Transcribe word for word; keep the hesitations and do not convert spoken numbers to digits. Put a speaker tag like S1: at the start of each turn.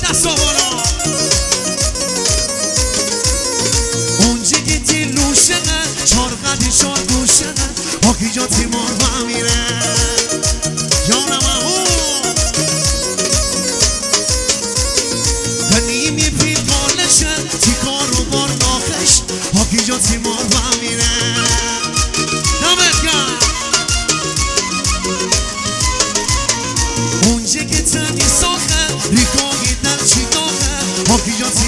S1: دستا بالا اونجا که تیلوشه چار قدی چار گوشه آکی جا تیمار بمیره جانم اهو کنیمی پی قالشه تی کارو بار ناخش آکی جا تیمار بمیره دمت گرد اونجا که تنی ساخه ریکاهی دل چی داخه آکی جا